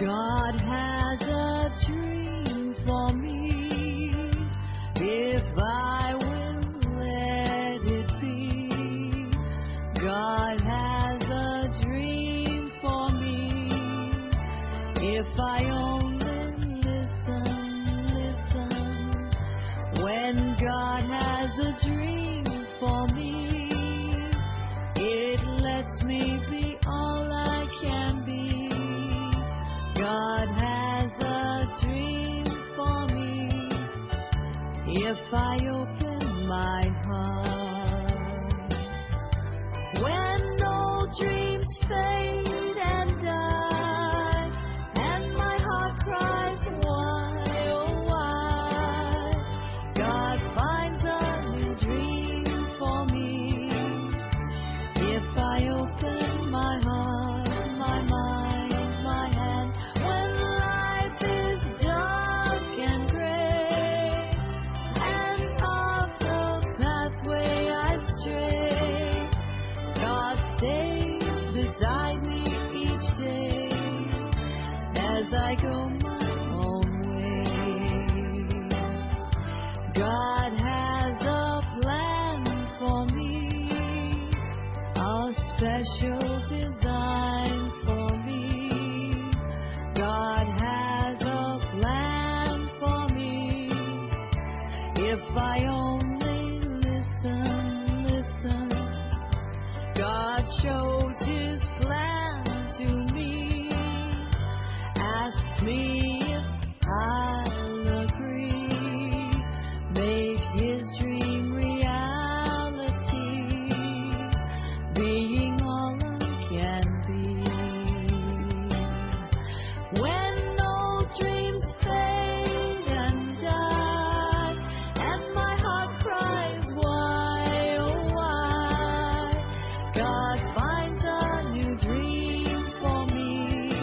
God has a dream for me, if I will let it be. God has a dream for me, if I only listen. When God has a dream for me, it lets me be all I can be. God has a dream for me, if I open my heart. When old dreams fade and die, and my heart cries, why, oh why? God finds a new dream for me, if I open my heart, my mind, my hand. When life is dark and gray, and off the pathway I stray, God stays beside me each day, as I go my own way. God has a plan for me, a special design for me. God has a plan for me, if I only listen. God shows His plan to me, asks me if I'll agree, make His dream reality, being all I can be. When old dreams fade and die, and my heart cries, why, oh why? God finds a new dream for me,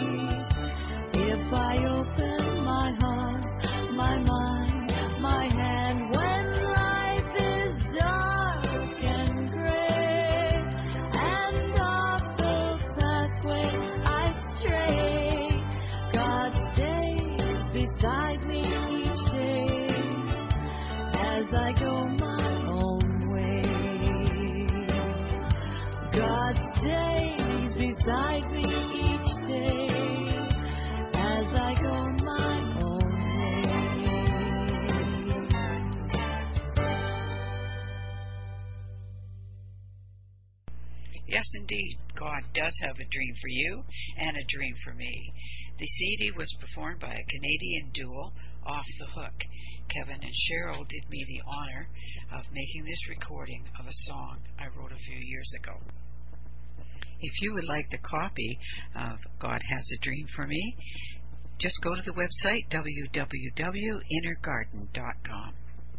if I open my heart, my mind, my hand. When life is dark and gray, and off the pathway I stray, God stays beside me each day, as I go my own way. God stays beside me each day, as I go my own way. Yes, indeed, God does have a dream for you and a dream for me. The CD was performed by a Canadian duo, Off the Hook. Kevin and Cheryl did me the honor of making this recording of a song I wrote a few years ago. If you would like the copy of God Has a Dream for Me, just go to the website www.innergarden.com.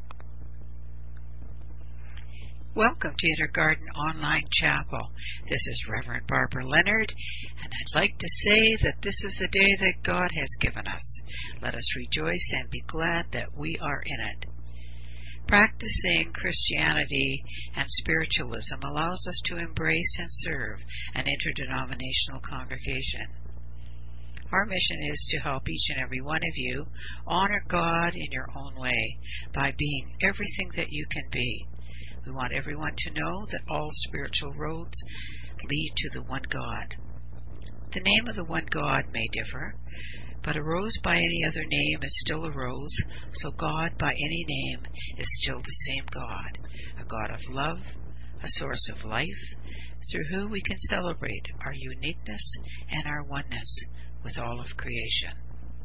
Welcome to Inner Garden Online Chapel. This is Reverend Barbara Leonard, and I'd like to say that this is the day that God has given us. Let us rejoice and be glad that we are in it. Practicing Christianity and spiritualism allows us to embrace and serve an interdenominational congregation. Our mission is to help each and every one of you honor God in your own way by being everything that you can be. We want everyone to know that all spiritual roads lead to the one God. The name of the one God may differ, but a rose by any other name is still a rose, so God by any name is still the same God, a God of love, a source of life, through whom we can celebrate our uniqueness and our oneness with all of creation.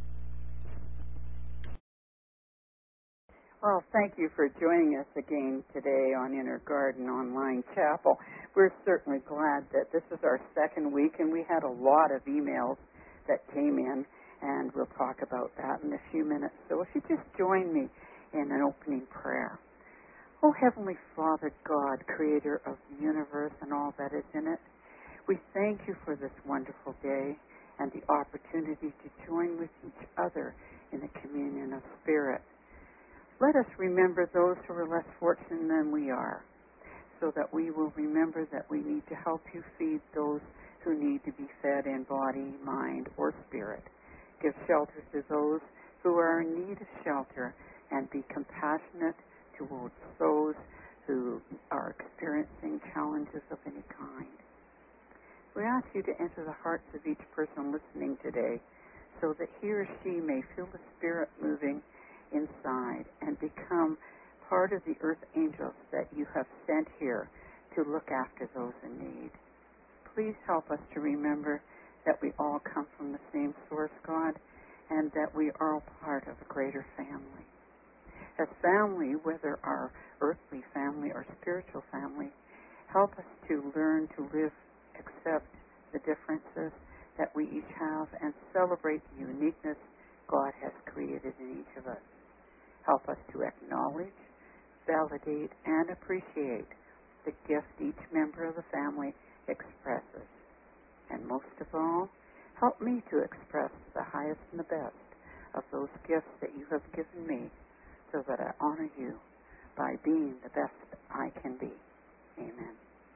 Well, thank you for joining us again today on Inner Garden Online Chapel. We're certainly glad that this is our second week, and we had a lot of emails that came in, and we'll talk about that in a few minutes. So if you just join me in an opening prayer. Oh, Heavenly Father God, Creator of the universe and all that is in it, we thank you for this wonderful day and the opportunity to join with each other in the communion of spirit. Let us remember those who are less fortunate than we are, so that we will remember that we need to help you feed those who need to be fed in body, mind, or spirit. give shelter to those who are in need of shelter, and be compassionate towards those who are experiencing challenges of any kind. We ask you to enter the hearts of each person listening today so that he or she may feel the Spirit moving inside and become part of the earth angels that you have sent here to look after those in need. Please help us to remember that we all come from the same source, God, and that we are all part of a greater family. As family, whether our earthly family or spiritual family, help us to learn to live, accept the differences that we each have, and celebrate the uniqueness God has created in each of us. Help us to acknowledge, validate, and appreciate the gift each member of the family expresses. And most of all, help me to express the highest and the best of those gifts that you have given me, so that I honor you by being the best I can be. Amen.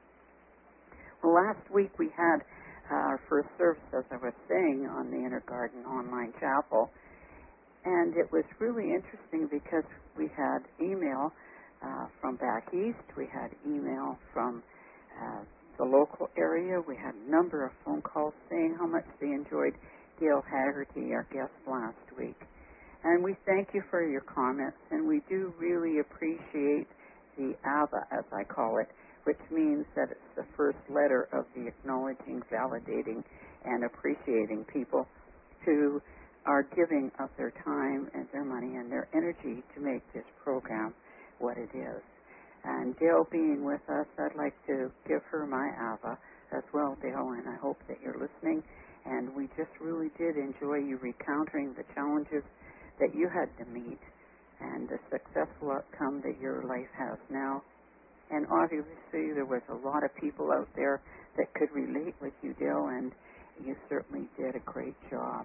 Well, last week we had our first service, as I was saying, on the Inner Garden Online Chapel, and it was really interesting because we had email from back east, we had email from the local area, we had a number of phone calls saying how much they enjoyed Gail Haggerty, our guest last week. And we thank you for your comments, and we do really appreciate the ABBA, as I call it, which means that it's the first letter of the acknowledging, validating, and appreciating people who are giving of their time and their money and their energy to make this program what it is. And Dale being with us, I'd like to give her my ABBA as well, Dale, and I hope that you're listening. And we just really did enjoy you recounting the challenges that you had to meet and the successful outcome that your life has now. And obviously there was a lot of people out there that could relate with you, Dale, and you certainly did a great job.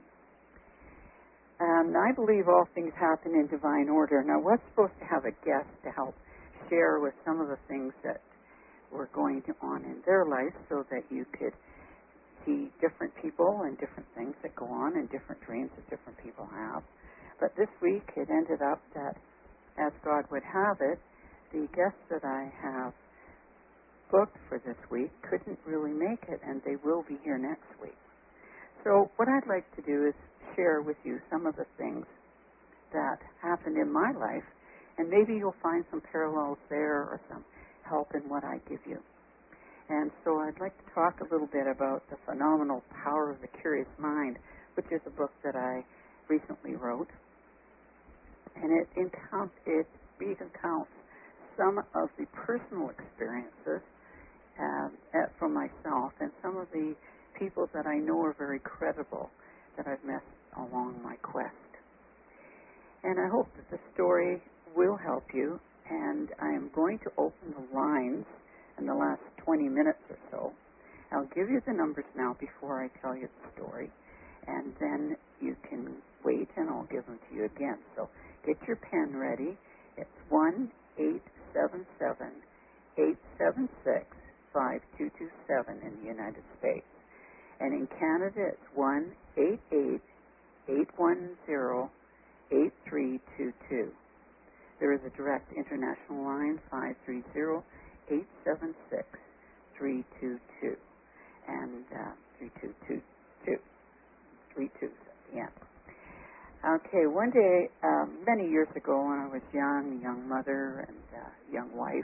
I believe all things happen in divine order. Now, we're supposed to have a guest to help share with some of the things that were going on in their life so that you could see different people and different things that go on and different dreams that different people have. But this week it ended up that, as God would have it, the guests that I have booked for this week couldn't really make it, and they will be here next week. So what I'd like to do is share with you some of the things that happened in my life, and maybe you'll find some parallels there or some help in what I give you. And so I'd like to talk a little bit about The Phenomenal Power of the Curious Mind, which is a book that I recently wrote. And it recounts some of the personal experiences from myself and some of the people that I know are very credible that I've met along my quest. And I hope that the story will help you, and I am going to open the lines in the last 20 minutes or so. I'll give you the numbers now before I tell you the story, and then you can wait and I'll give them to you again. So get your pen ready. It's 1-877-876-5227 in the United States. And in Canada, it's 1-888-810-8322. There is a direct international line, 530-876-322, and 3222. 32 at the end. Okay, one day, many years ago when I was young, young mother and young wife,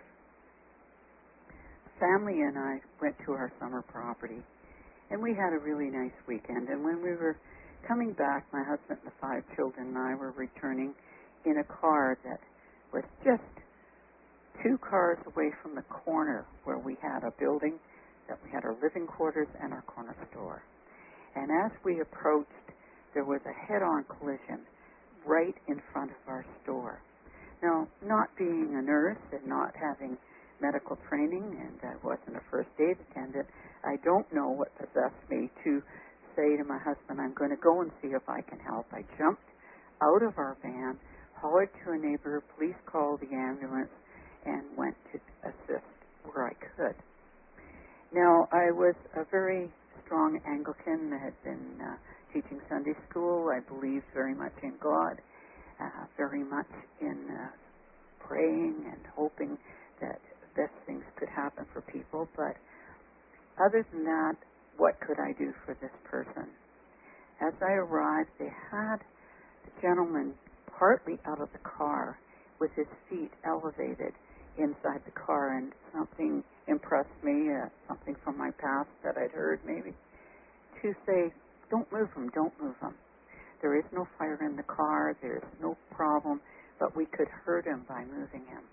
family and I went to our summer property, and we had a really nice weekend. And when we were coming back, my husband and the 5 children and I were returning in a car that was just 2 cars away from the corner where we had a building that we had our living quarters and our corner store. And as we approached, there was a head-on collision right in front of our store. Now, not being a nurse and not having medical training, and I wasn't a first aid attendant, I don't know what possessed me to say to my husband, I'm going to go and see if I can help. I jumped out of our van, hollered to a neighbor, police called the ambulance, and went to assist where I could. Now, I was a very strong Anglican, had been teaching Sunday school. I believed very much in God, very much in praying and hoping that best things could happen for people. But other than that, what could I do for this person? As I arrived, they had the gentleman partly out of the car with his feet elevated inside the car, and something impressed me, something from my past that I'd heard maybe, to say, don't move him, don't move him. There is no fire in the car, there's no problem, but we could hurt him by moving him.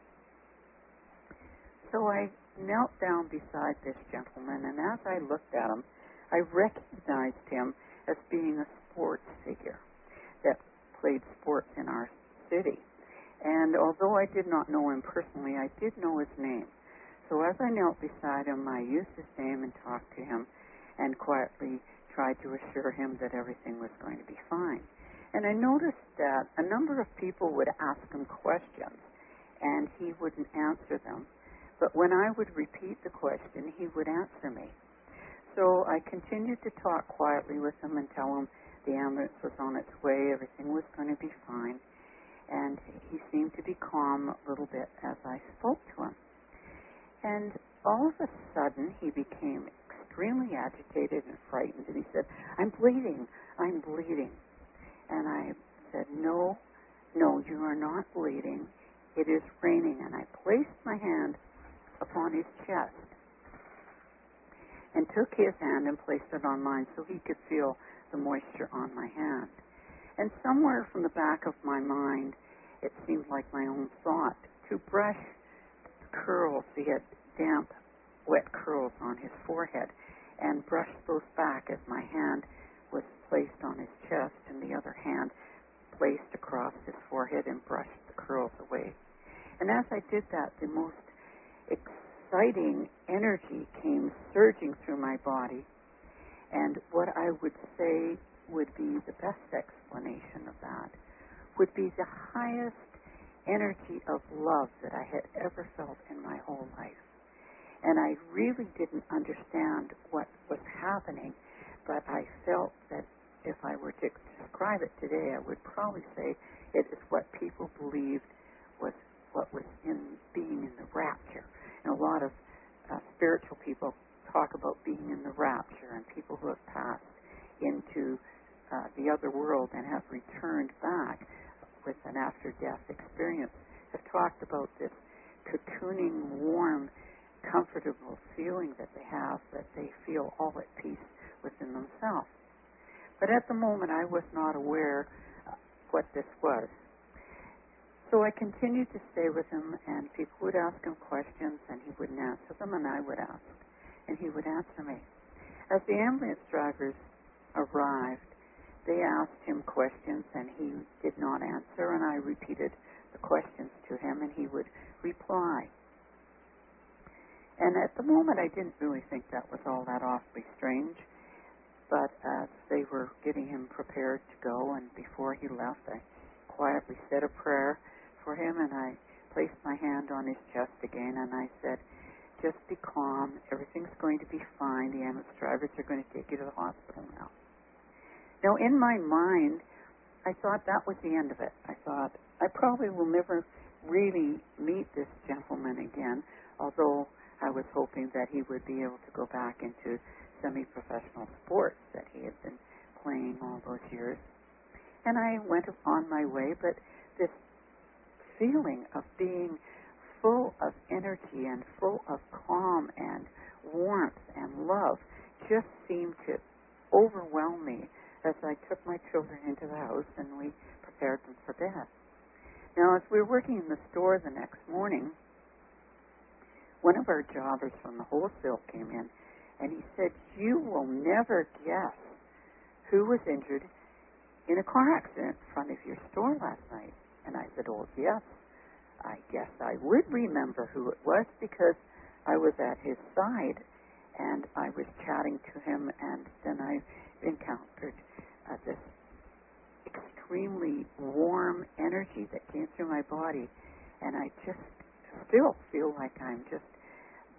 So I knelt down beside this gentleman, and as I looked at him, I recognized him as being a sports figure that played sports in our city. And although I did not know him personally, I did know his name. So as I knelt beside him, I used his name and talked to him and quietly tried to assure him that everything was going to be fine. And I noticed that a number of people would ask him questions, and he wouldn't answer them. But when I would repeat the question, he would answer me. So I continued to talk quietly with him and tell him the ambulance was on its way, everything was going to be fine. And he seemed to be calm a little bit as I spoke to him. And all of a sudden, he became extremely agitated and frightened, and he said, I'm bleeding. And I said, no, you are not bleeding. It is raining. And I placed my hand upon his chest and took his hand and placed it on mine so he could feel the moisture on my hand. And somewhere from the back of my mind, it seemed like my own thought to brush curls. He had damp, wet curls on his forehead, and brush those back as my hand was placed on his chest and the other hand placed across his forehead and brushed the curls away. And as I did that, the most exciting energy came surging through my body, and what I would say would be the best explanation of that would be the highest energy of love that I had ever felt in my whole life. And I really didn't understand what was happening, but I felt that if I were to describe it today, I would probably say it is what people believed was what was in being in the rapture. And a lot of spiritual people talk about being in the rapture, and people who have passed into the other world and have returned back with an after-death experience have talked about this cocooning, warm, comfortable feeling that they have, that they feel all at peace within themselves. But at the moment, I was not aware what this was. So I continued to stay with him, and people would ask him questions, and he wouldn't answer them, and I would ask, and he would answer me. As the ambulance drivers arrived, they asked him questions, and he did not answer, and I repeated the questions to him, and he would reply. And at the moment, I didn't really think that was all that awfully strange, but as they were getting him prepared to go, and before he left, I quietly said a prayer for him, and I placed my hand on his chest again, and I said, just be calm, everything's going to be fine, the ambulance drivers are going to take you to the hospital now. Now, in my mind, I thought that was the end of it. I thought, I probably will never really meet this gentleman again, although I was hoping that he would be able to go back into semi-professional sports that he had been playing all those years. And I went on my way, but this feeling of being full of energy and full of calm and warmth and love just seemed to overwhelm me as I took my children into the house and we prepared them for bed. Now, as we were working in the store the next morning, one of our jobbers from the wholesale came in, and he said, you will never guess who was injured in a car accident in front of your store last night. And I said, oh, yes, I guess I would remember who it was because I was at his side and I was chatting to him, and then I encountered this extremely warm energy that came through my body, and I just still feel like I'm just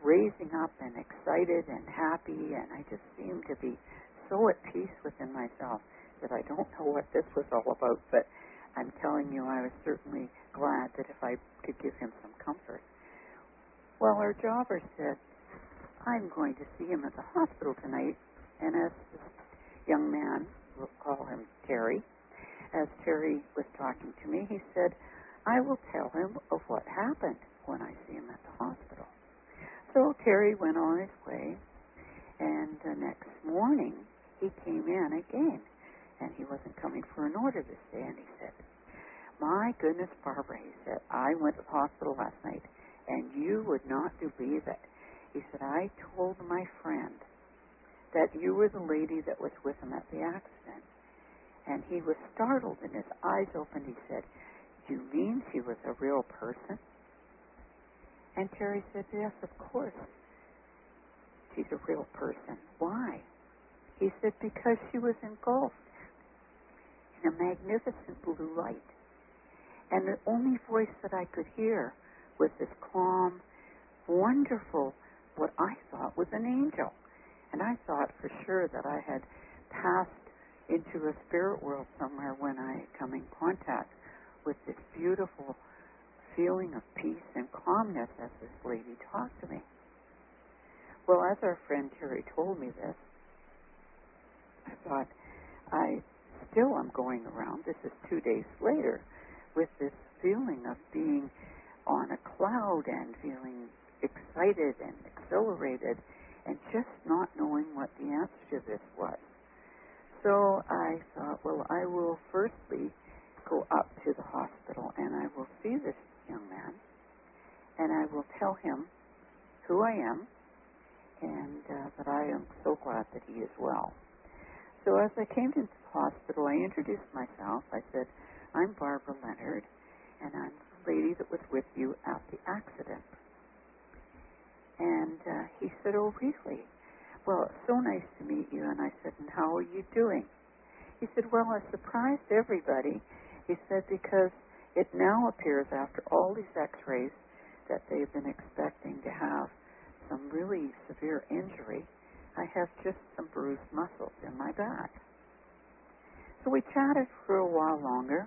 raising up and excited and happy, and I just seemed to be so at peace within myself that I don't know what this was all about, but I'm telling you, I was certainly glad that if I could give him some comfort. Well, our jobber said, I'm going to see him at the hospital tonight, and as this young man, we'll call him Terry, as Terry was talking to me, he said, I will tell him of what happened when I see him at the hospital. So Terry went on his way, and the next morning he came in again, and he wasn't coming for an order this day, and he said, my goodness, Barbara, he said, I went to the hospital last night, and you would not believe it. He said, I told my friend that you were the lady that was with him at the accident. And he was startled and his eyes opened. He said, you mean she was a real person? And Terry said, yes, of course. She's a real person. Why? He said, because she was engulfed in a magnificent blue light. And the only voice that I could hear was this calm, wonderful, what I thought was an angel. And I thought for sure that I had passed into a spirit world somewhere when I come in contact with this beautiful feeling of peace and calmness as this lady talked to me. Well, as our friend Terry told me this, I thought, I still am going around, this is 2 days later, with this feeling of being on a cloud and feeling excited and exhilarated and just not knowing what the answer to this was. So I thought, well, I will firstly go up to the hospital and I will see this young man and I will tell him who I am and that I am so glad that he is well. So as I came into the hospital, I introduced myself. I said, I'm Barbara Leonard, and I'm the lady that was with you at the accident. And he said, oh, really? Well, it's so nice to meet you. And I said, and how are you doing? He said, well, I surprised everybody. He said, because it now appears after all these x-rays that they've been expecting to have some really severe injury. I have just some bruised muscles in my back. So we chatted for a while longer,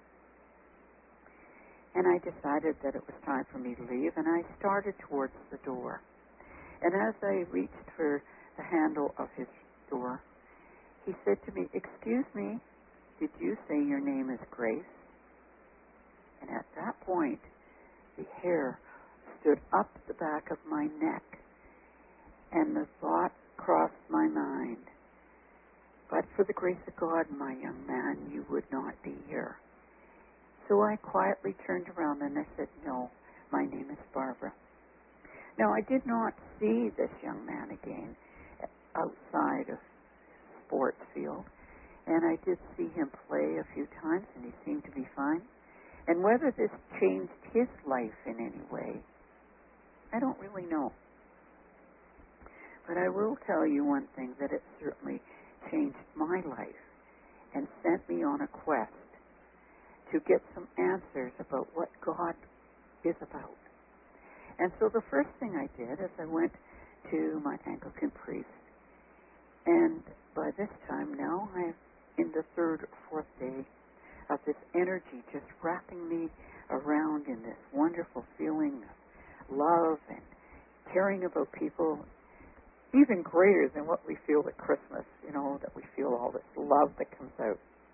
and I decided that it was time for me to leave, and I started towards the door. And as I reached for the handle of his door, he said to me, excuse me, did you say your name is Grace? And at that point, the hair stood up the back of my neck, and the thought crossed my mind, but for the grace of God, my young man, you would not be here. So I quietly turned around and I said, no, my name is Barbara. Now, I did not see this young man again outside of the sports field, and I did see him play a few times, and he seemed to be fine. And whether this changed his life in any way, I don't really know. But I will tell you one thing, that it certainly changed my life and sent me on a quest to get some answers about what God is about. And so the first thing I did is I went to my Anglican priest. And by this time now, I'm in the third or fourth day of this energy just wrapping me around in this wonderful feeling of love and caring about people, even greater than what we feel at Christmas, that we feel all this love that comes out.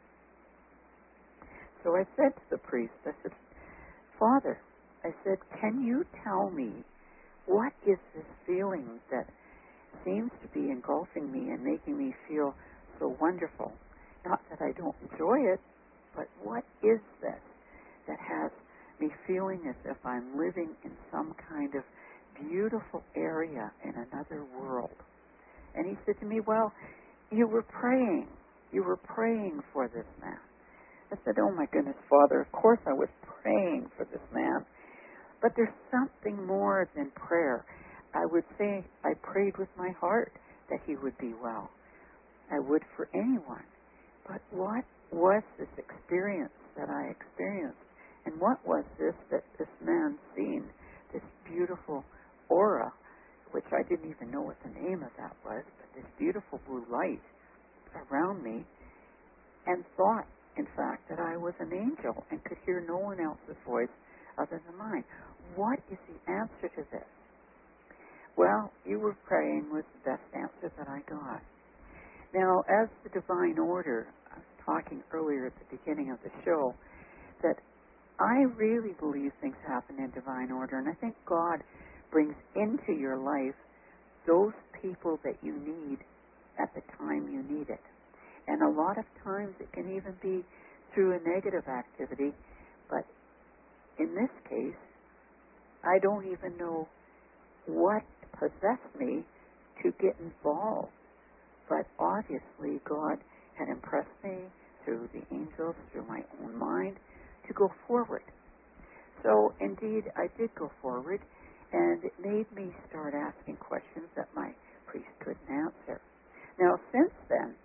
So I said to the priest, I said, Father, I said, can you tell me what is this feeling that seems to be engulfing me and making me feel so wonderful? Not that I don't enjoy it, but what is this that has me feeling as if I'm living in some kind of beautiful area in another world? And he said to me, well, you were praying for this man. I said, oh my goodness, Father, of course I was praying for this man. But there's something more than prayer. I would say I prayed with my heart that he would be well. I would for anyone. But what was this experience that I experienced? And what was this that this man seen, this beautiful aura which I didn't even know what the name of that was, but this beautiful blue light around me, and thought, in fact, that I was an angel and could hear no one else's voice other than mine. What is the answer to this? Well, you were praying was the best answer that I got. Now, as the divine order, I was talking earlier at the beginning of the show, that I really believe things happen in divine order, and I think God brings into your life those people that you need at the time you need it. And a lot of times it can even be through a negative activity, but in this case, I don't even know what possessed me to get involved. But obviously God had impressed me through the angels, through my own mind, to go forward. So indeed I did go forward, and it made me start asking questions that my priest couldn't answer. Now since then,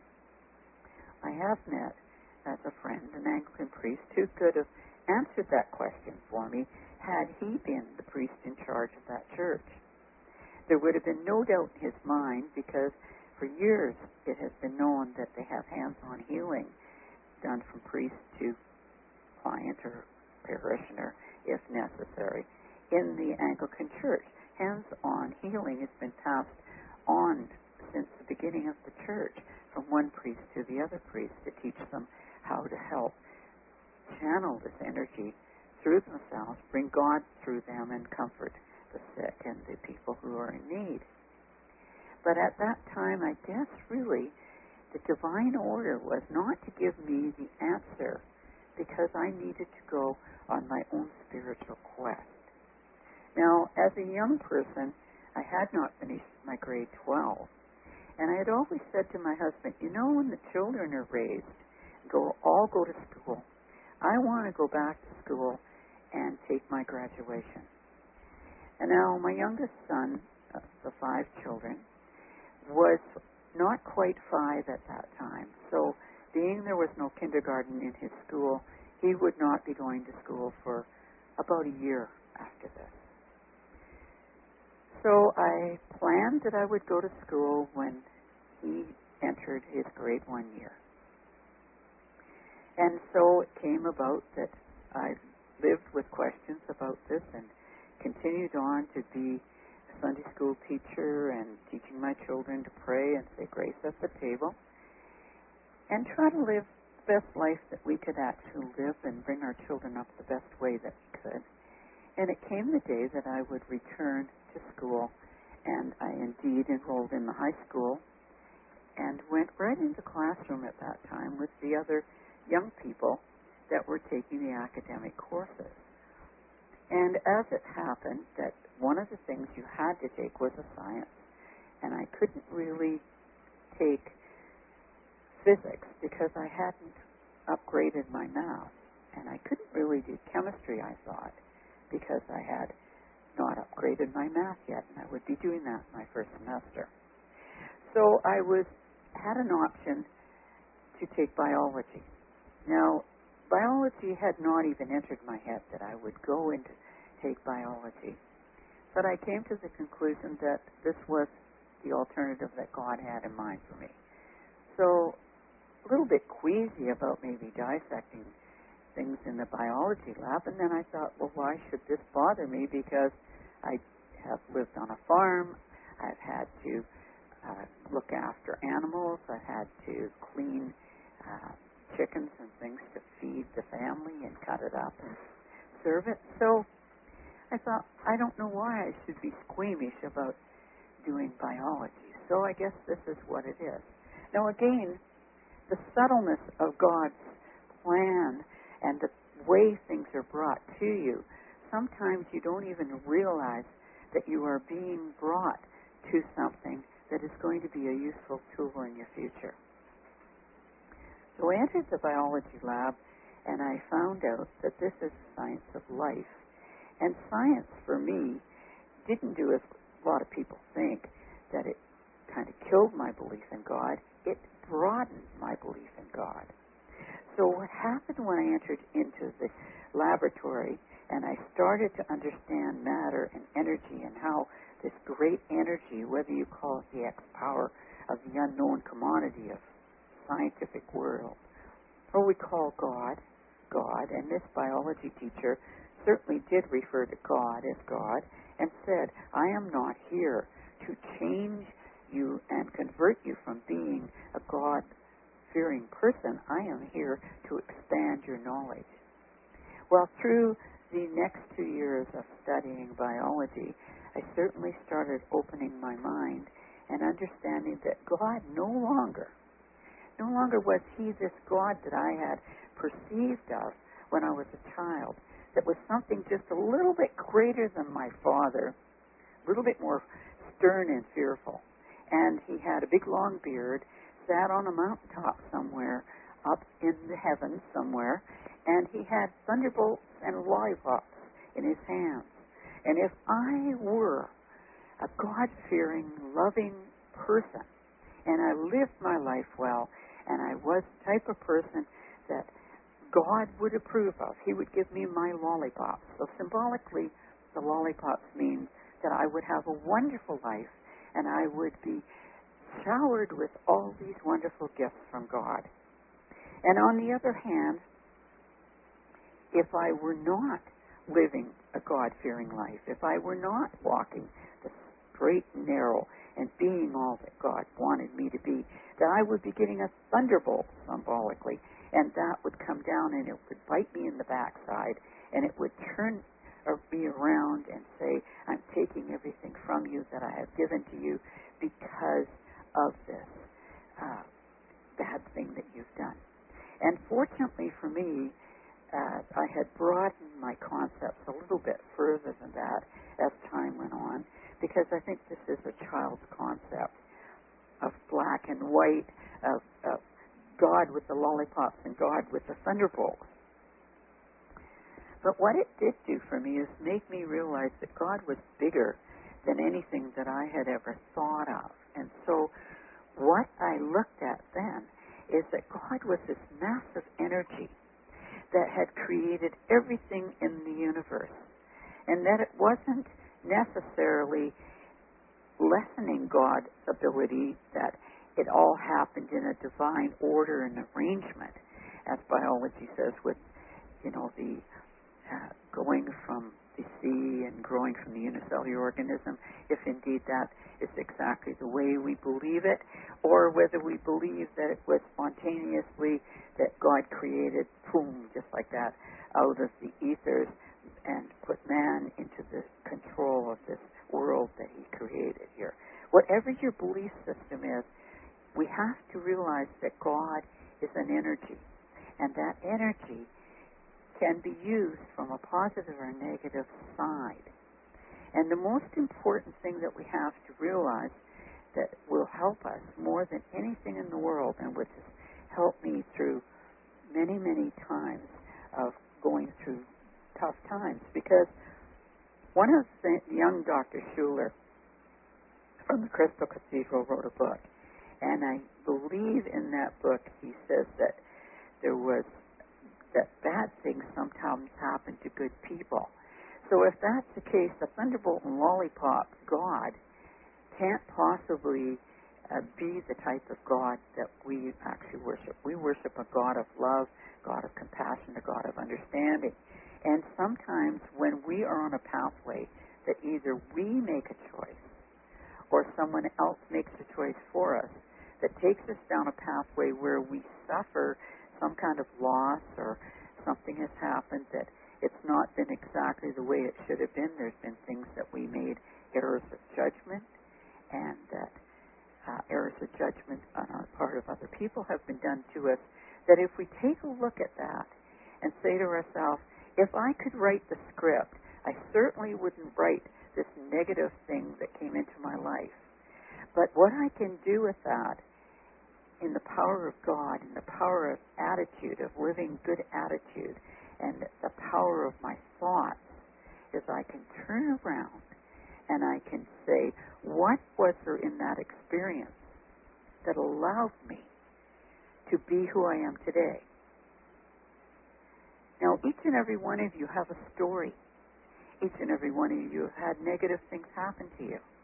I have met as a friend an Anglican priest who could have answered that question for me had he been the priest in charge of that church. There would have been no doubt in his mind, because for years it has been known that they have hands-on healing done from priest to client or parishioner, if necessary, in the Anglican Church. Hands-on healing has been passed on since the beginning of the church, from one priest to the other priest, to teach them how to help channel this energy through themselves, bring God through them, and comfort the sick and the people who are in need. But at that time, I guess really the divine order was not to give me the answer, because I needed to go on my own spiritual quest. Now, as a young person, I had not finished my grade 12, and I had always said to my husband, you know, when the children are raised, all go to school, I want to go back to school and take my graduation. And now my youngest son, of the 5 children, was not quite 5 at that time. So being there was no kindergarten in his school, he would not be going to school for about a year after this. So I planned that I would go to school when he entered his grade 1 year. And so it came about that I lived with questions about this and continued on to be a Sunday school teacher and teaching my children to pray and say grace at the table and try to live the best life that we could actually live and bring our children up the best way that we could. And it came the day that I would return to school, and I indeed enrolled in the high school and went right into the classroom at that time with the other young people that were taking the academic courses. And as it happened, that one of the things you had to take was a science, and I couldn't really take physics because I hadn't upgraded my math, and I couldn't really do chemistry, I thought, because I had not upgraded my math yet, and I would be doing that in my first semester. So I had an option to take biology. Now, biology had not even entered my head that I would go into take biology. But I came to the conclusion that this was the alternative that God had in mind for me. So a little bit queasy about maybe dissecting things in the biology lab, and then I thought, well, why should this bother me? Because I have lived on a farm, I've had to look after animals, I've had to clean chickens and things to feed the family and cut it up and serve it. So I thought, I don't know why I should be squeamish about doing biology. So I guess this is what it is. Now again, the subtleness of God's plan and the way things are brought to you, sometimes you don't even realize that you are being brought to something that is going to be a useful tool in your future. So I entered the biology lab, and I found out that this is the science of life. And science, for me, didn't do as a lot of people think, that it kind of killed my belief in God. It broadened my belief in God. So what happened when I entered into the laboratory and I started to understand matter and energy and how this great energy, whether you call it the X power of the unknown commodity of scientific world, or we call God, and this biology teacher certainly did refer to God as God and said, I am not here to change you and convert you from being a God-fearing person. I am here to expand your knowledge. Well, through the next 2 years of studying biology, I certainly started opening my mind and understanding that God no longer was He this God that I had perceived of when I was a child, that was something just a little bit greater than my Father, a little bit more stern and fearful. And He had a big long beard, sat on a mountaintop somewhere up in the heavens somewhere, and He had thunderbolts and lollipops in His hands. And if I were a God-fearing, loving person, and I lived my life well, and I was the type of person that God would approve of, He would give me my lollipops. So symbolically, the lollipops mean that I would have a wonderful life, and I would be showered with all these wonderful gifts from God. And on the other hand, if I were not living a God-fearing life, if I were not walking the straight and narrow and being all that God wanted me to be, that I would be getting a thunderbolt symbolically, and that would come down and it would bite me in the backside, and it would turn me around and say, I'm taking everything from you that I have given to you because of this bad thing that you've done. And fortunately for me, I had broadened my concepts a little bit further than that as time went on, because I think this is a child's concept of black and white, of God with the lollipops and God with the thunderbolts. But what it did do for me is make me realize that God was bigger than anything that I had ever thought of. And so what I looked at then is that God was this massive energy that had created everything in the universe, and that it wasn't necessarily lessening God's ability, that it all happened in a divine order and arrangement, as biology says, with, the going from the sea and growing from the unicellular organism, if indeed that is exactly the way we believe it, or whether we believe that it was spontaneously that God created, boom, just like that, out of the ethers and put man into the control of this world that He created here. Whatever your belief system is, we have to realize that God is an energy, and that energy can be used from a positive or negative side. And the most important thing that we have to realize that will help us more than anything in the world, and which has helped me through many, many times of going through tough times, because one of the young Dr. Schuller from the Crystal Cathedral wrote a book, and I believe in that book he says that that bad things sometimes happen to good people. So if that's the case, the thunderbolt and lollipop God can't possibly be the type of God that we actually worship. We worship a God of love, God of compassion, a God of understanding. And sometimes when we are on a pathway that either we make a choice or someone else makes a choice for us that takes us down a pathway where we suffer some kind of loss, or something has happened that it's not been exactly the way it should have been. There's been things that we made errors of judgment, and that errors of judgment on our part of other people have been done to us, that if we take a look at that and say to ourselves, if I could write the script, I certainly wouldn't write this negative thing that came into my life. But what I can do with that, in the power of God, in the power of attitude, of living good attitude, and the power of my thoughts, is I can turn around and I can say, what was there in that experience that allowed me to be who I am today? Now, each and every one of you have a story. Each and every one of you have had negative things happen to you.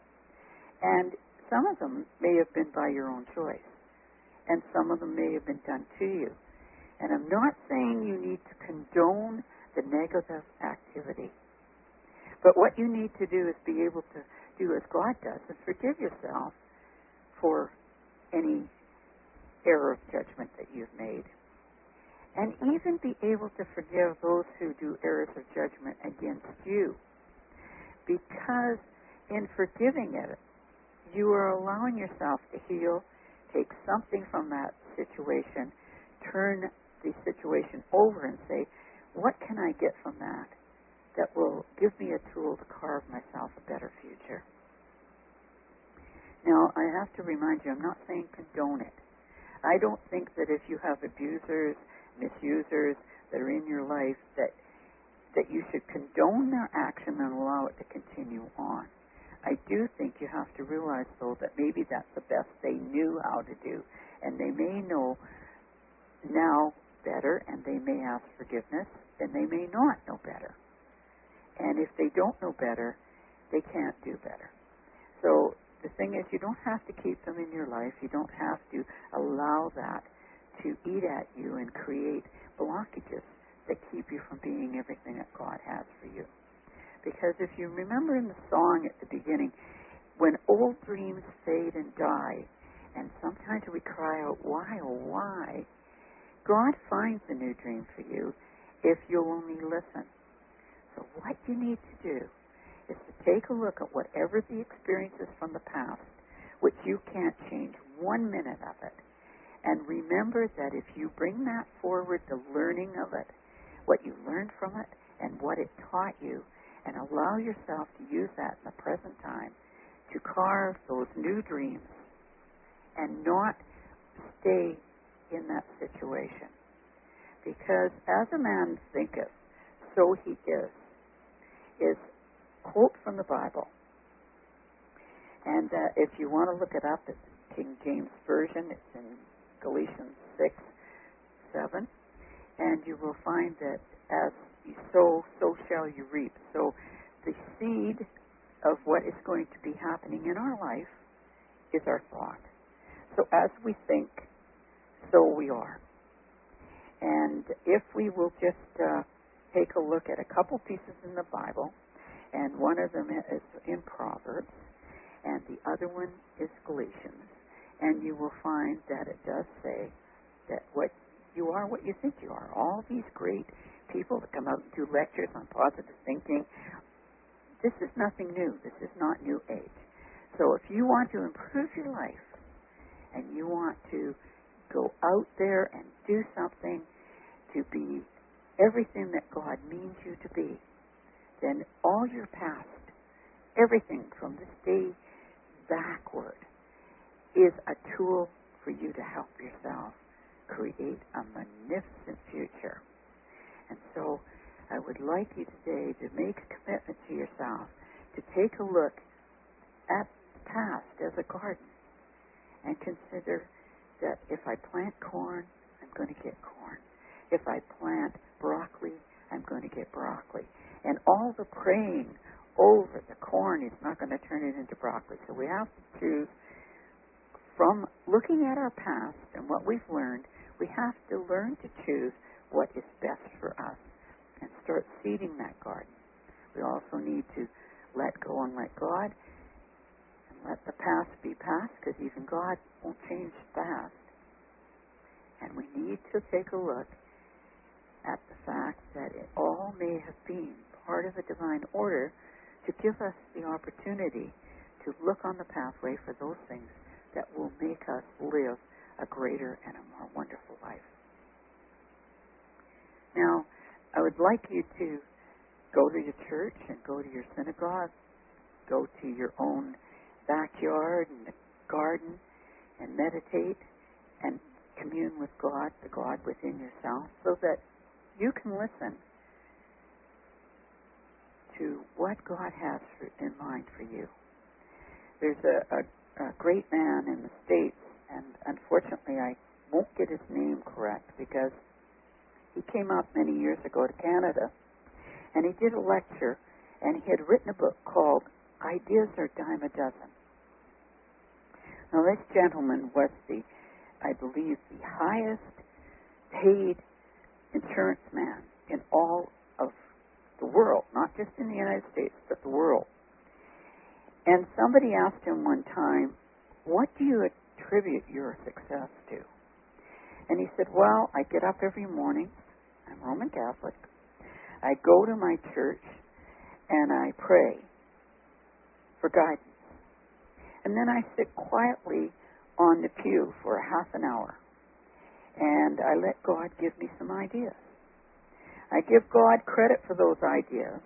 And some of them may have been by your own choice, and some of them may have been done to you. And I'm not saying you need to condone the negative activity. But what you need to do is be able to do as God does and forgive yourself for any error of judgment that you've made. And even be able to forgive those who do errors of judgment against you. Because in forgiving it, you are allowing yourself to heal, take something from that situation, turn the situation over and say, what can I get from that will give me a tool to carve myself a better future? Now, I have to remind you, I'm not saying condone it. I don't think that if you have abusers, misusers that are in your life, that you should condone their action and allow it to continue on. I do think you have to realize, though, that maybe that's the best they knew how to do, and they may know now better, and they may ask forgiveness, and they may not know better. And if they don't know better, they can't do better. So the thing is, you don't have to keep them in your life. You don't have to allow that to eat at you and create blockages that keep you from being everything that God has for you. Because if you remember in the song at the beginning, when old dreams fade and die, and sometimes we cry out, why, oh why? God finds a new dream for you if you'll only listen. So what you need to do is to take a look at whatever the experience is from the past, which you can't change 1 minute of it, and remember that if you bring that forward, the learning of it, what you learned from it, and what it taught you, and allow yourself to use that in the present time to carve those new dreams and not stay in that situation. Because as a man thinketh, so he is quote from the Bible. And if you want to look it up, it's King James Version. It's in Galatians 6:7. And you will find that as you sow, so shall you reap. So the seed of what is going to be happening in our life is our thought. So as we think, so we are. And if we will just take a look at a couple pieces in the Bible, and one of them is in Proverbs, and the other one is Galatians, and you will find that it does say that what you are, what you think you are. All these great people that come out and do lectures on positive thinking, this is nothing new. This is not new age. So if you want to improve your life, and you want to go out there and do something to be everything that God means you to be, then all your past, everything from this day backward, is a tool for you to help yourself create a magnificent future. And so I would like you today to make a commitment to yourself to take a look at the past as a garden and consider that if I plant corn, I'm going to get corn. If I plant broccoli, I'm going to get broccoli. And all the praying over the corn is not going to turn it into broccoli. So we have to choose from looking at our past and what we've learned. We have to learn to choose what is best for us and start seeding that garden. We also need to let go and let God and let the past be past, because even God won't change the past. And we need to take a look at the fact that it all may have been part of a divine order to give us the opportunity to look on the pathway for those things that will make us live a greater and a more wonderful life. Now, I would like you to go to your church and go to your synagogue, go to your own backyard and garden and meditate and commune with God, the God within yourself, so that you can listen to what God has in mind for you. There's a great man in the States, and unfortunately I won't get his name correct because he came up many years ago to Canada, and he did a lecture, and he had written a book called Ideas Are Dime a Dozen. Now, this gentleman was I believe, the highest paid insurance man in all of the world, not just in the United States, but the world. And somebody asked him one time, what do you attribute your success to? And he said, well, I get up every morning. I'm Roman Catholic. I go to my church and I pray for guidance. And then I sit quietly on the pew for half an hour. And I let God give me some ideas. I give God credit for those ideas.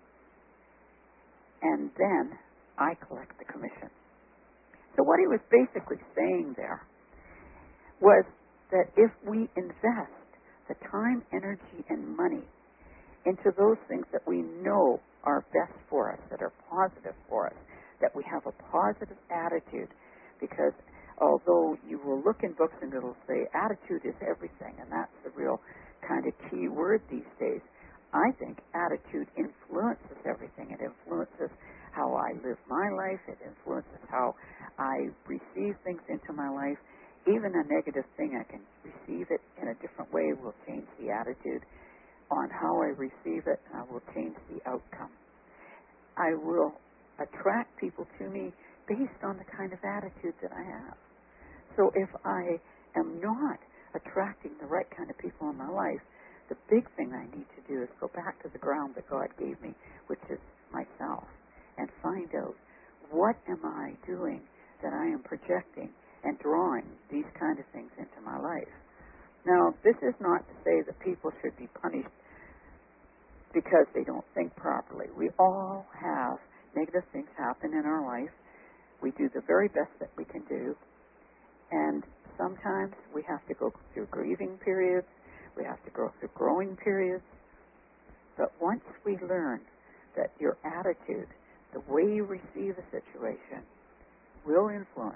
And then I collect the commission. So what he was basically saying there was that if we invest the time, energy, and money into those things that we know are best for us, that are positive for us, that we have a positive attitude, because although you will look in books and it'll say attitude is everything, and that's the real kind of key word these days, I think attitude influences everything. It influences how I live my life. It influences how I receive things into my life. Even a negative thing, I can receive it in a different way, will change the attitude on how I receive it, and I will change the outcome. I will attract people to me based on the kind of attitude that I have. So if I am not attracting the right kind of people in my life, the big thing I need to do is go back to the ground that God gave me, which is myself, and find out what am I doing that I am projecting and drawing these kind of things into my life. Now, this is not to say that people should be punished because they don't think properly. We all have negative things happen in our life. We do the very best that we can do. And sometimes we have to go through grieving periods. We have to go through growing periods. But once we learn that your attitude, the way you receive a situation, will influence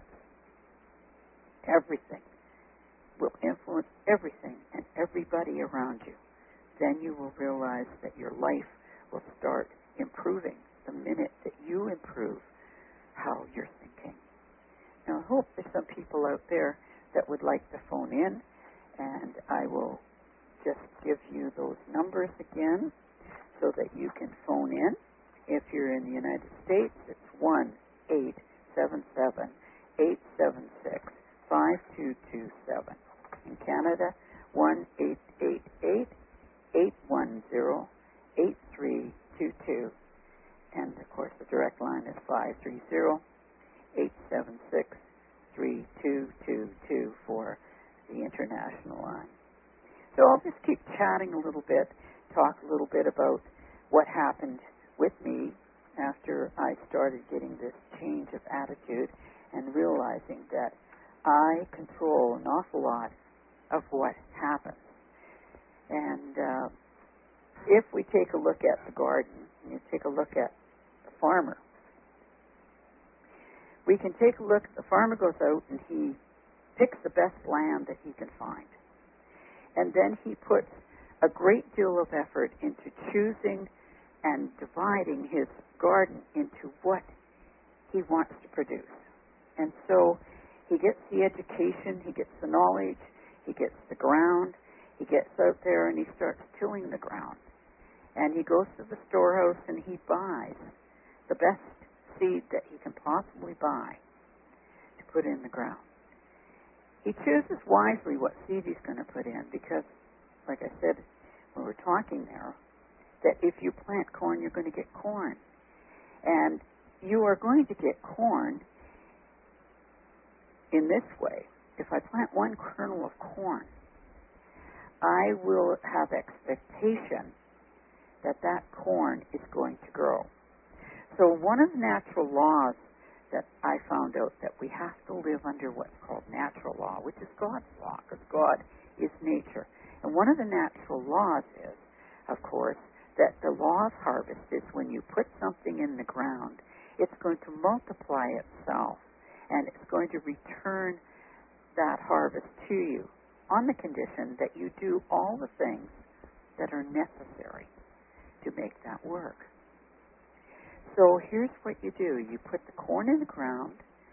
everything, will influence everything and everybody around you, then you will realize that your life will start improving the minute that you improve how you're thinking. Now, I hope there's some people out there that would like to phone in, and I will just give you those numbers again so that you can phone in. If you're in the United States, it's 1-877-876-5227. In Canada, 1-888-810-8322. And, of course, the direct line is 530-876-3222 for the international line. So I'll just keep chatting a little bit, talk a little bit about what happened with me after I started getting this change of attitude and realizing that I control an awful lot of what happens. And if we take a look at the garden, and you take a look at the farmer, we can take a look. The farmer goes out and he picks the best land that he can find. And then he puts a great deal of effort into choosing and dividing his garden into what he wants to produce. And so he gets the education, he gets the knowledge, he gets the ground, he gets out there and he starts tilling the ground. And he goes to the storehouse and he buys the best seed that he can possibly buy to put in the ground. He chooses wisely what seed he's going to put in because, like I said when we were talking there, that if you plant corn, you're going to get corn. And you are going to get corn in this way. If I plant one kernel of corn, I will have expectation that that corn is going to grow. So one of the natural laws that I found out that we have to live under what's called natural law, which is God's law, because God is nature. And one of the natural laws is, of course, that the law of harvest is when you put something in the ground, it's going to multiply itself, and it's going to return that harvest to you on the condition that you do all the things that are necessary to make that work. So here's what you do. You put the corn in the ground,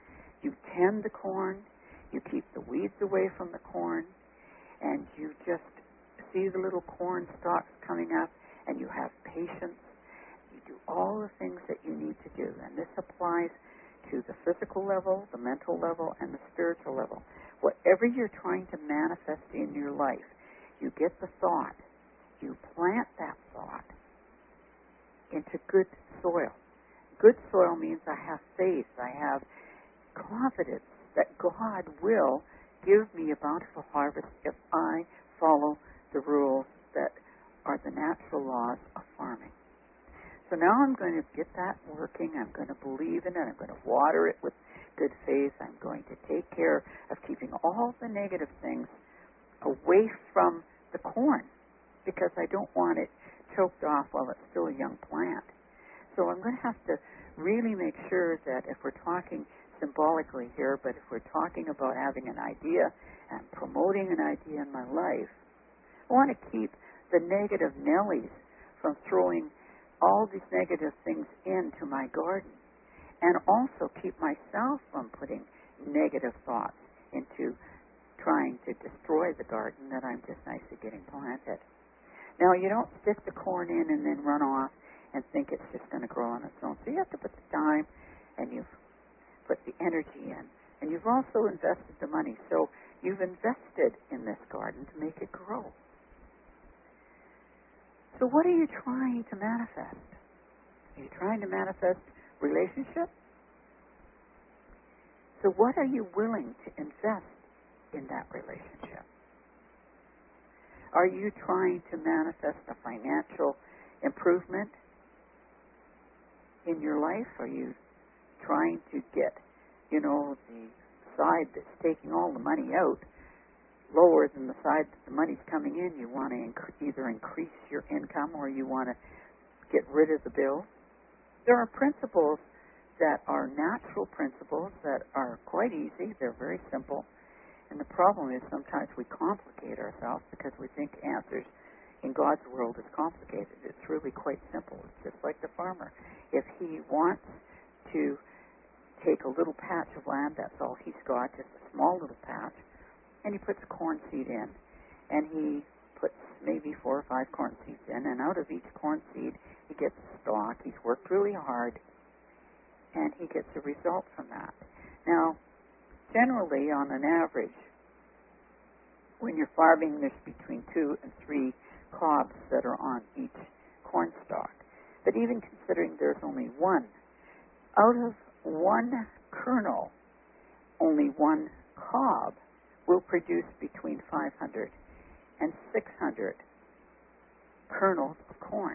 You tend the corn, you keep the weeds away from the corn, and you just see the little corn stalks coming up, and you have patience. You do all the things that you need to do, and this applies to the physical level, the mental level, and the spiritual level. Whatever you're trying to manifest in your life, you get the thought, you plant that thought into good soil. Good soil means I have faith, I have confidence that God will give me a bountiful harvest if I follow the rules that are the natural laws of farming. So now I'm going to get that working. I'm going to believe in it. I'm going to water it with good faith. I'm going to take care of keeping all the negative things away from the corn because I don't want it choked off while it's still a young plant. So I'm going to have to really make sure that if we're talking symbolically here, but if we're talking about having an idea and promoting an idea in my life, I want to keep the negative Nellies from throwing all these negative things into my garden, and also keep myself from putting negative thoughts into trying to destroy the garden that I'm just nicely getting planted. Now, you don't stick the corn in and then run off and think it's just going to grow on its own. So you have to put the time, and you've put the energy in, and you've also invested the money. So you've invested in this garden to make it grow. So what are you trying to manifest? Are you trying to manifest relationship? So what are you willing to invest in that relationship? Are you trying to manifest a financial improvement in your life? Are you trying to get, the side that's taking all the money out lower than the side that the money's coming in? You want to either increase your income or you want to get rid of the bill. There are principles that are natural principles that are quite easy. They're very simple. And the problem is sometimes we complicate ourselves because we think answers in God's world is complicated. It's really quite simple. It's just like the farmer. If he wants to take a little patch of land, that's all he's got, just a small little patch, and he puts corn seed in, and he puts maybe 4 or 5 corn seeds in, and out of each corn seed he gets a stalk. He's worked really hard, and he gets a result from that. Now, generally, on an average, when you're farming, there's between 2 and 3 cobs that are on each corn stalk. But even considering there's only one, out of one kernel, only one cob will produce between 500 and 600 kernels of corn.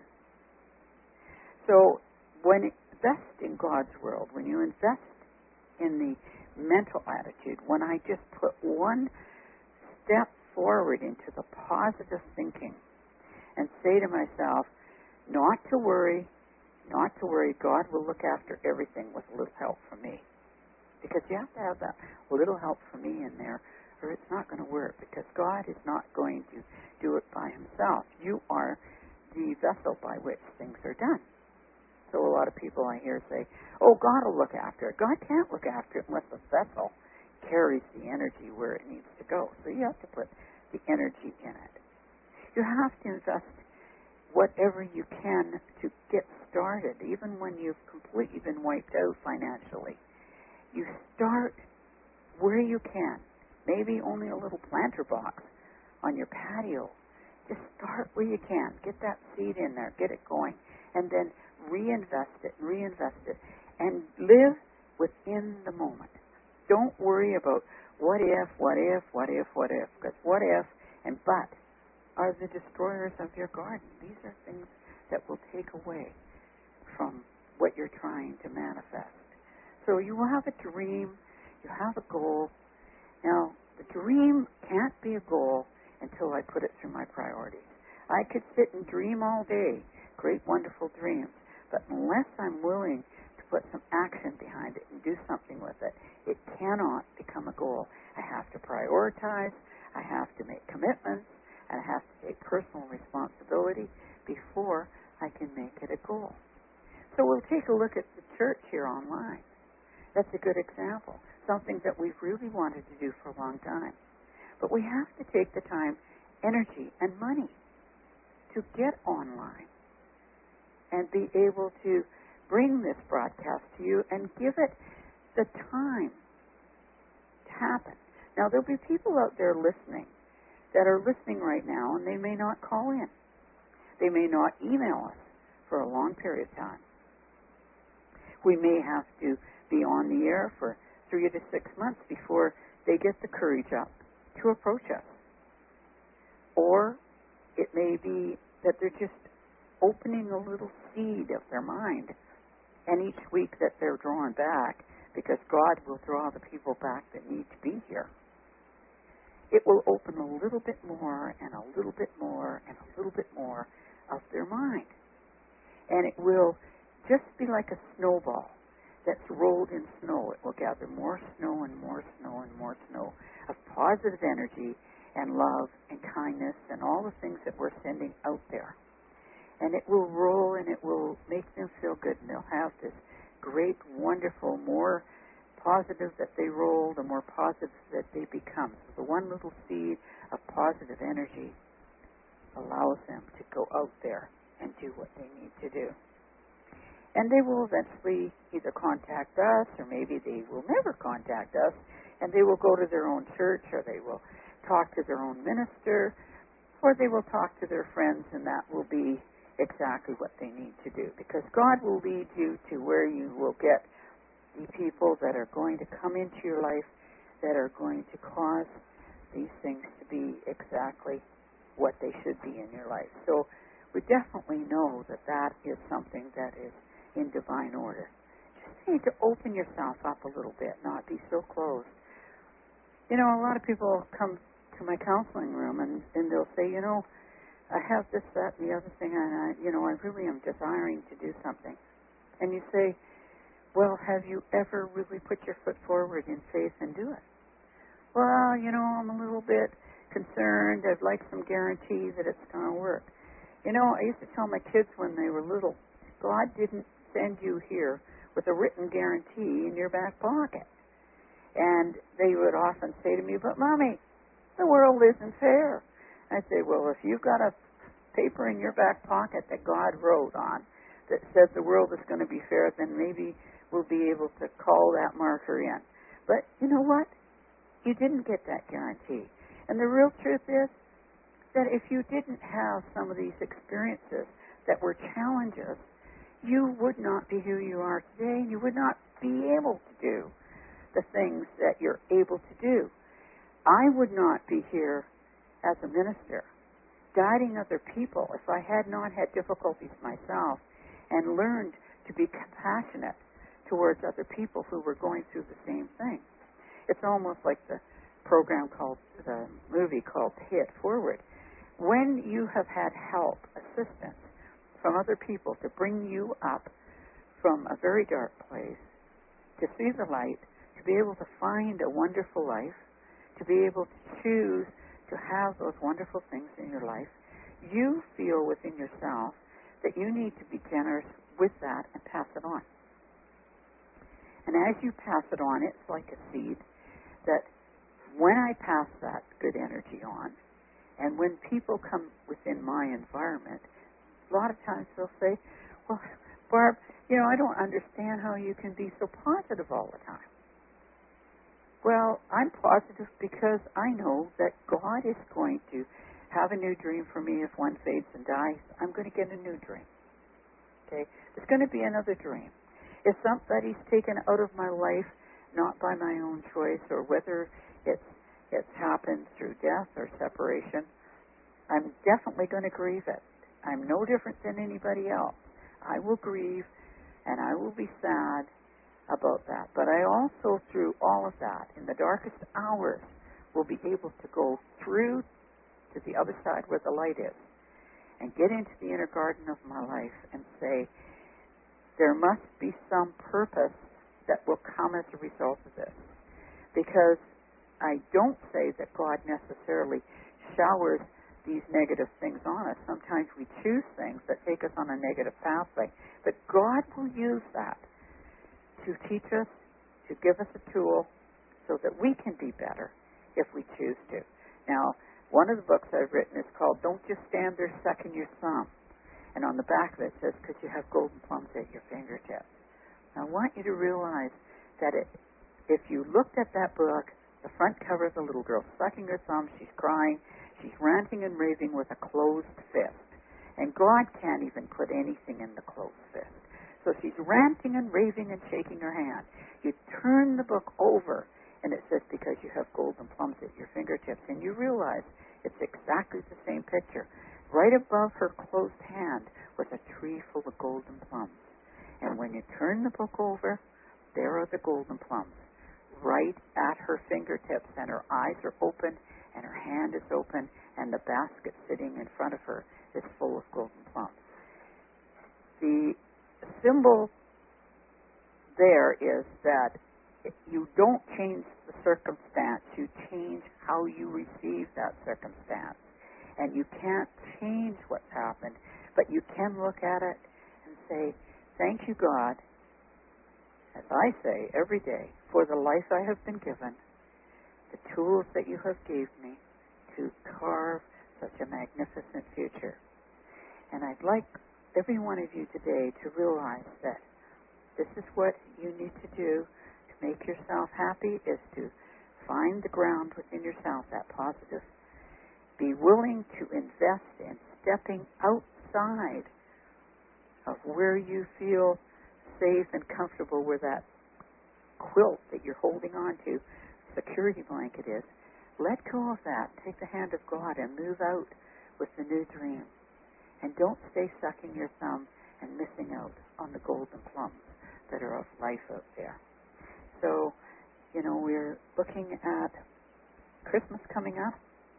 So when you invest in God's world, when you invest in the mental attitude, when I just put one step forward into the positive thinking and say to myself, not to worry, God will look after everything with a little help from me. Because you have to have that little help from me in there, or it's not going to work, because God is not going to do it by himself. You are the vessel by which things are done. So a lot of people I hear say, oh, God will look after it. God can't look after it unless the vessel carries the energy where it needs to go. So you have to put the energy in it. You have to invest whatever you can to get started, even when you've completely been wiped out financially. You start where you can. Maybe only a little planter box on your patio. Just start where you can. Get that seed in there. Get it going. And then reinvest it, and live within the moment. Don't worry about what if, because what if and but are the destroyers of your garden. These are things that will take away from what you're trying to manifest. So you will have a dream, you have a goal. Now, the dream can't be a goal until I put it through my priorities. I could sit and dream all day, great, wonderful dreams, but unless I'm willing to put some action behind it and do something with it, it cannot become a goal. I have to prioritize, I have to make commitments, and I have to take personal responsibility before I can make it a goal. So we'll take a look at the church here online. That's a good example. something that we've really wanted to do for a long time. But we have to take the time, energy, and money to get online and be able to bring this broadcast to you and give it the time to happen. Now, there'll be people out there listening that are listening right now, and they may not call in. They may not email us for a long period of time. We may have to be on the air for 3 to 6 months before they get the courage up to approach us. Or it may be that they're just opening a little seed of their mind, and each week that they're drawn back, because God will draw the people back that need to be here, it will open a little bit more and a little bit more and a little bit more of their mind. And it will just be like a snowball that's rolled in snow. It will gather more snow and more snow and more snow of positive energy and love and kindness and all the things that we're sending out there. And it will roll, and it will make them feel good, and they'll have this great, wonderful, more positive that they roll, the more positive that they become. So the one little seed of positive energy allows them to go out there and do what they need to do. And they will eventually either contact us, or maybe they will never contact us, and they will go to their own church, or they will talk to their own minister, or they will talk to their friends, and that will be exactly what they need to do. Because God will lead you to where you will get the people that are going to come into your life that are going to cause these things to be exactly what they should be in your life. So we definitely know that that is something that is in divine order. Just need to open yourself up a little bit, not be so closed. You know, a lot of people come to my counseling room and they'll say, you know, I have this, that, and the other thing, and I really am desiring to do something. And you say, well, have you ever really put your foot forward in faith and do it? Well, you know, I'm a little bit concerned. I'd like some guarantee that it's going to work. You know, I used to tell my kids when they were little, God didn't send you here with a written guarantee in your back pocket. And they would often say to me, but Mommy, the world isn't fair. I'd say, well, if you've got a paper in your back pocket that God wrote on that says the world is going to be fair, then maybe we'll be able to call that marker in. But you know what? You didn't get that guarantee. And the real truth is that if you didn't have some of these experiences that were challenges, you would not be who you are today. You would not be able to do the things that you're able to do. I would not be here as a minister, guiding other people, if I had not had difficulties myself and learned to be compassionate towards other people who were going through the same thing. It's almost like the movie called Pay It Forward. When you have had help, assistance from other people to bring you up from a very dark place, to see the light, to be able to find a wonderful life, to be able to choose to have those wonderful things in your life, you feel within yourself that you need to be generous with that and pass it on. And as you pass it on, it's like a seed that when I pass that good energy on, and when people come within my environment, a lot of times they'll say, well, Barb, you know, I don't understand how you can be so positive all the time. Well, I'm positive because I know that God is going to have a new dream for me. If one fades and dies, I'm going to get a new dream. Okay? There's going to be another dream. If somebody's taken out of my life, not by my own choice, or whether it's happened through death or separation, I'm definitely going to grieve it. I'm no different than anybody else. I will grieve and I will be sad about that. But I also, through all of that, in the darkest hours, will be able to go through to the other side where the light is and get into the inner garden of my life and say, there must be some purpose that will come as a result of this. Because I don't say that God necessarily showers these negative things on us. Sometimes we choose things that take us on a negative pathway. But God will use that to teach us, to give us a tool, so that we can be better if we choose to. Now, one of the books I've written is called Don't Just Stand There Sucking Your Thumb. And on the back of it says, because you have golden plums at your fingertips. Now, I want you to realize that if you looked at that book, the front cover of the little girl sucking her thumb, she's crying, she's ranting and raving with a closed fist. And God can't even put anything in the closed fist. So she's ranting and raving and shaking her hand. You turn the book over, and it says, because you have golden plums at your fingertips. And you realize it's exactly the same picture. Right above her closed hand was a tree full of golden plums. And when you turn the book over, there are the golden plums right at her fingertips, and her eyes are open, and her hand is open, and the basket sitting in front of her is full of golden plums. The symbol there is that you don't change the circumstance, you change how you receive that circumstance. And you can't change what's happened, but you can look at it and say, thank you, God, as I say every day, for the life I have been given, the tools that you have gave me to carve such a magnificent future. And I'd like every one of you today to realize that this is what you need to do to make yourself happy, is to find the ground within yourself, that positive. Be willing to invest in stepping outside of where you feel safe and comfortable, where that quilt that you're holding on to, security blanket is. Let go of that. Take the hand of God and move out with the new dream. And don't stay sucking your thumb and missing out on the golden plums that are of life out there. So, we're looking at Christmas coming up.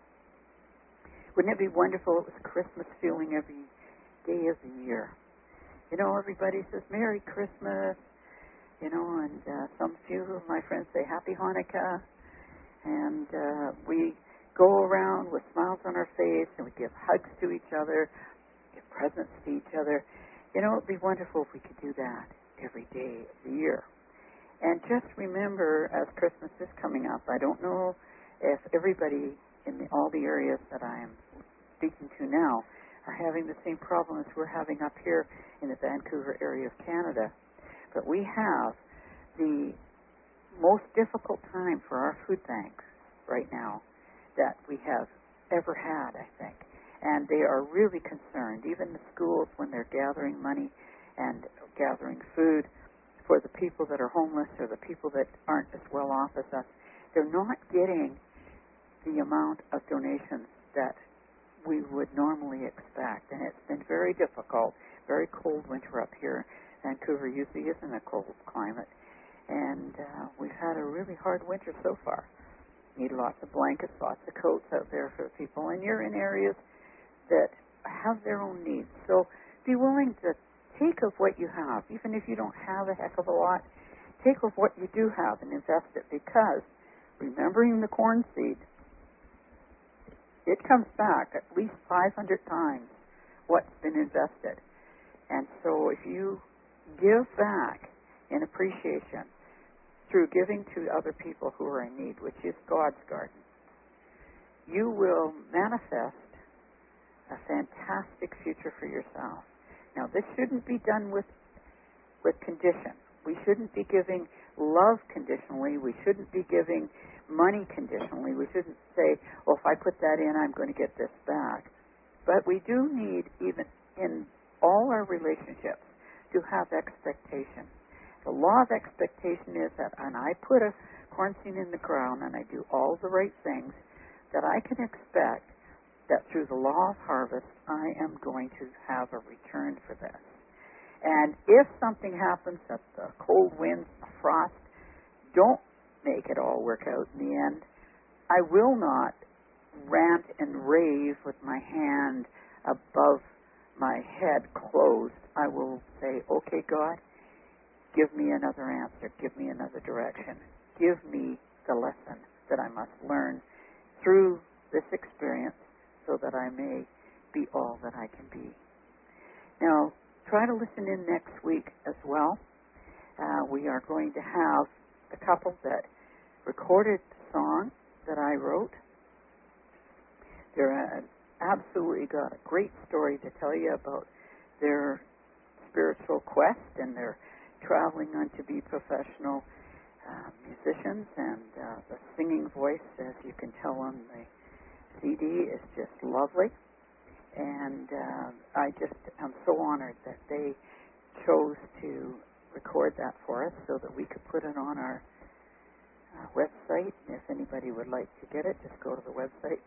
Wouldn't it be wonderful if it was Christmas feeling every day of the year? Everybody says Merry Christmas, and some few of my friends say Happy Hanukkah, and we go around with smiles on our face, and we give hugs to each other, give presents to each other. It would be wonderful if we could do that every day of the year. And just remember, as Christmas is coming up, I don't know if everybody in all the areas that I am speaking to now are having the same problems we're having up here in the Vancouver area of Canada. But we have the most difficult time for our food banks right now that we have ever had, I think. And they are really concerned. Even the schools, when they're gathering money and gathering food for the people that are homeless or the people that aren't as well off as us, they're not getting the amount of donations that we would normally expect. And it's been very difficult, very cold winter up here. Vancouver usually isn't a cold climate. And we've had a really hard winter so far. Need lots of blankets, lots of coats out there for people. And you're in areas that have their own needs. So be willing to take of what you have. Even if you don't have a heck of a lot, take of what you do have and invest it, because remembering the corn seed, it comes back at least 500 times what's been invested. And so if you give back in appreciation through giving to other people who are in need, which is God's garden, you will manifest a fantastic future for yourself. Now, this shouldn't be done with condition. We shouldn't be giving love conditionally. We shouldn't be giving money conditionally. We shouldn't say, if I put that in, I'm going to get this back. But we do need, even in all our relationships, to have expectation. The law of expectation is that when I put a corn seed in the ground and I do all the right things, that I can expect that through the law of harvest, I am going to have a return for this. And if something happens, that the cold winds, the frost, don't make it all work out in the end, I will not rant and rave with my hand above my head closed. I will say, okay, God, give me another answer. Give me another direction. Give me the lesson that I must learn through this experience, so that I may be all that I can be. Now, try to listen in next week as well. We are going to have the couple that recorded song that I wrote. They're absolutely got a great story to tell you about their spiritual quest, and they're traveling on to be professional musicians, and the singing voice, as you can tell on the CD, is just lovely. And I just am so honored that they chose to record that for us so that we could put it on our website. If anybody would like to get it, just go to the website,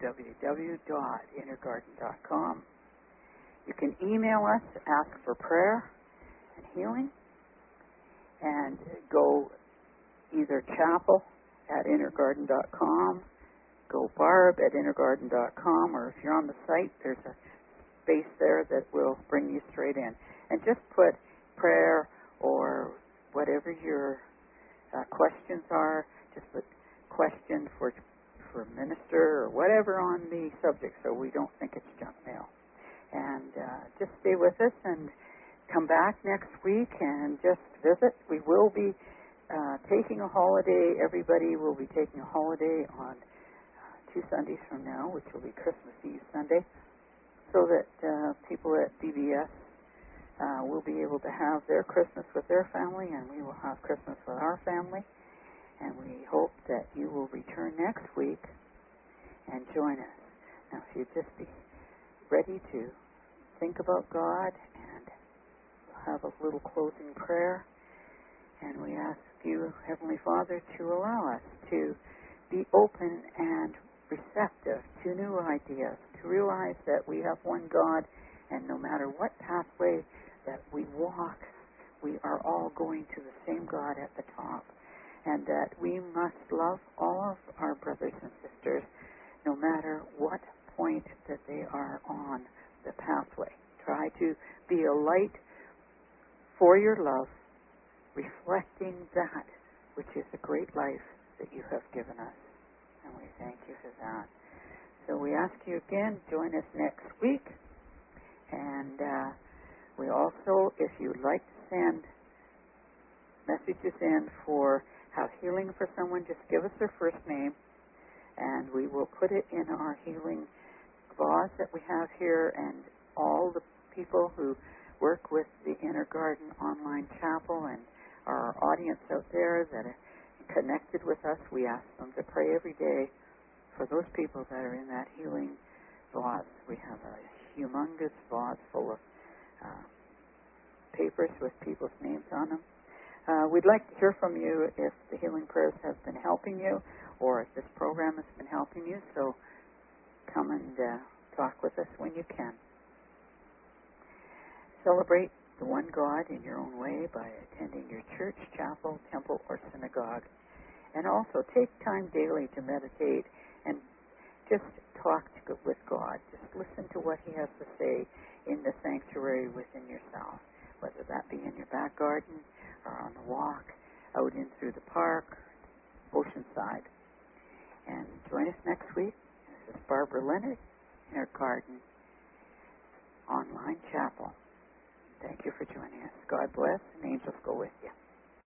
www.innergarden.com. You can email us, ask for prayer and healing, and go either chapel@innergarden.com, go barb@innergarden.com, or if you're on the site, there's a space there that will bring you straight in. And just put prayer or whatever your questions are, just put question for minister or whatever on the subject, so we don't think it's junk mail. And just stay with us and come back next week and just visit. We will be taking a holiday. Everybody will be taking a holiday on 2 Sundays from now, which will be Christmas Eve Sunday, so that people at DBS will be able to have their Christmas with their family, and we will have Christmas with our family. And we hope that you will return next week and join us. Now, if you'd just be ready to think about God, and we'll have a little closing prayer. And we ask you, Heavenly Father, to allow us to be open and receptive to new ideas, to realize that we have one God, and no matter what pathway that we walk, we are all going to the same God at the top, and that we must love all of our brothers and sisters, no matter what point that they are on the pathway. Try to be a light for your love, reflecting that which is a great life that you have given us. And we thank you for that. So we ask you again, join us next week. And we also, if you'd like to send messages in for have healing for someone, just give us their first name, and we will put it in our healing vase that we have here. And all the people who work with the Inner Garden Online Chapel and our audience out there that are connected with us, we ask them to pray every day for those people that are in that healing vase. We have a humongous vase full of papers with people's names on them. We'd like to hear from you if the healing prayers have been helping you, or if this program has been helping you, so come and talk with us when you can. Celebrate the one God in your own way by attending your church, chapel, temple, or synagogue. And also take time daily to meditate and just talk with God. Just listen to what He has to say in the sanctuary within yourself, whether that be in your back garden or on the walk, out in through the park, oceanside. And join us next week. This is Barbara Leonard, Inner Garden Online Chapel. Thank you for joining us. God bless, and angels go with you.